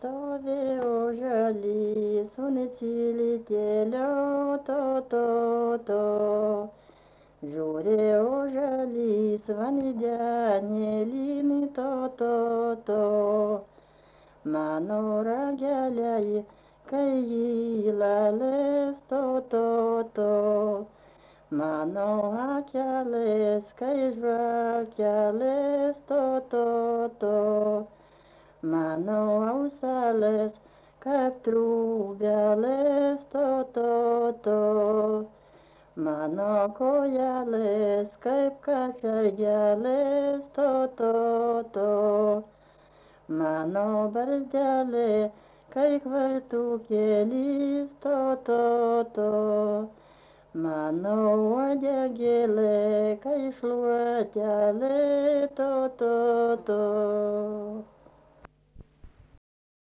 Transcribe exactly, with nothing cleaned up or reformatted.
stovėjo žali, sunicilitėlio to to to. Žiūrėjo žalys vanidenėlį to to to. Mano rageliai, kai įlalės to to to. Mano akelės, kai žvakelės to to to. Mano auselės, kaip trūbelės to to to. Mano kojelės, kaip kačergelės to to to. Mano barzdelė, kai kvartukėlis to to to. Mano uodegėlė, kai šluotelė to to to.